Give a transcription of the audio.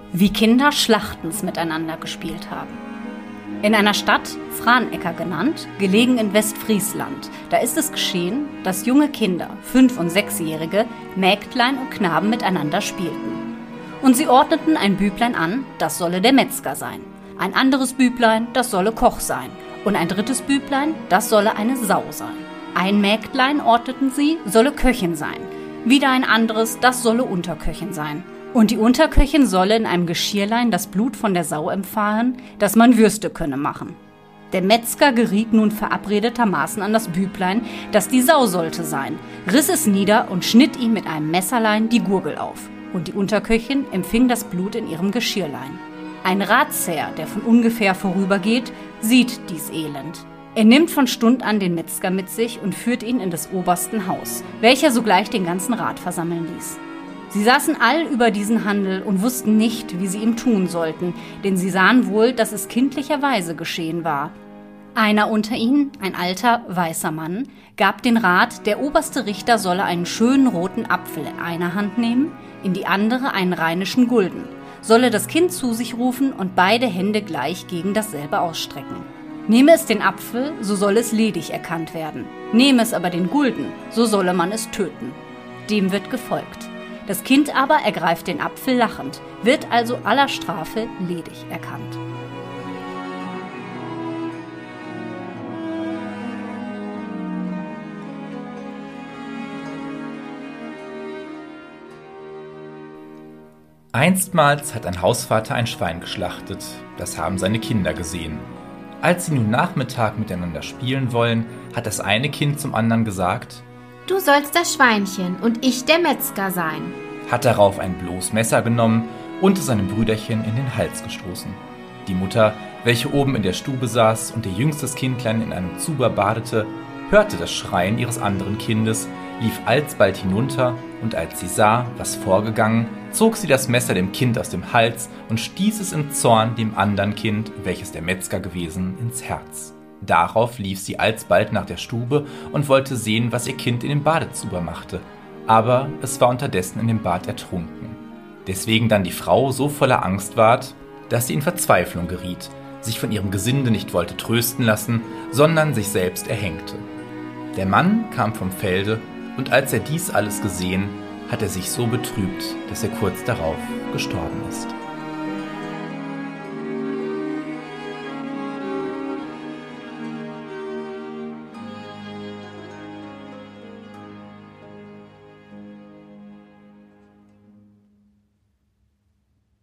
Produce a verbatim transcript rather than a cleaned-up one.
Wie Kinder Schlachtens miteinander gespielt haben. In einer Stadt, Franecker genannt, gelegen in Westfriesland, da ist es geschehen, dass junge Kinder, Fünf- und Sechsjährige, Mägdlein und Knaben miteinander spielten. Und sie ordneten ein Büblein an, das solle der Metzger sein, ein anderes Büblein, das solle Koch sein, und ein drittes Büblein, das solle eine Sau sein. Ein Mägdlein ordneten sie, solle Köchin sein, wieder ein anderes, das solle Unterköchin sein. Und die Unterköchin solle in einem Geschirrlein das Blut von der Sau empfahen, dass man Würste könne machen. Der Metzger geriet nun verabredetermaßen an das Büblein, das die Sau sollte sein, riss es nieder und schnitt ihm mit einem Messerlein die Gurgel auf. Und die Unterköchin empfing das Blut in ihrem Geschirrlein. Ein Ratsherr, der von ungefähr vorübergeht, sieht dies Elend. Er nimmt von Stund an den Metzger mit sich und führt ihn in des obersten Haus, welcher sogleich den ganzen Rat versammeln ließ. Sie saßen all über diesen Handel und wussten nicht, wie sie ihm tun sollten, denn sie sahen wohl, dass es kindlicherweise geschehen war. Einer unter ihnen, ein alter, weißer Mann, gab den Rat, der oberste Richter solle einen schönen roten Apfel in einer Hand nehmen, in die andere einen rheinischen Gulden, solle das Kind zu sich rufen und beide Hände gleich gegen dasselbe ausstrecken. Nehme es den Apfel, so solle es ledig erkannt werden. Nehme es aber den Gulden, so solle man es töten. Dem wird gefolgt. Das Kind aber ergreift den Apfel lachend, wird also aller Strafe ledig erkannt. Einstmals hat ein Hausvater ein Schwein geschlachtet, das haben seine Kinder gesehen. Als sie nun Nachmittag miteinander spielen wollen, hat das eine Kind zum anderen gesagt: Du sollst das Schweinchen und ich der Metzger sein. Hat darauf ein bloß Messer genommen und es seinem Brüderchen in den Hals gestoßen. Die Mutter, welche oben in der Stube saß und ihr jüngstes Kindlein in einem Zuber badete, hörte das Schreien ihres anderen Kindes, lief alsbald hinunter, und als sie sah, was vorgegangen, zog sie das Messer dem Kind aus dem Hals und stieß es im Zorn dem anderen Kind, welches der Metzger gewesen, ins Herz. Darauf lief sie alsbald nach der Stube und wollte sehen, was ihr Kind in dem Badezuber machte, aber es war unterdessen in dem Bad ertrunken. Deswegen dann die Frau so voller Angst ward, dass sie in Verzweiflung geriet, sich von ihrem Gesinde nicht wollte trösten lassen, sondern sich selbst erhängte. Der Mann kam vom Felde, und als er dies alles gesehen, hat er sich so betrübt, dass er kurz darauf gestorben ist.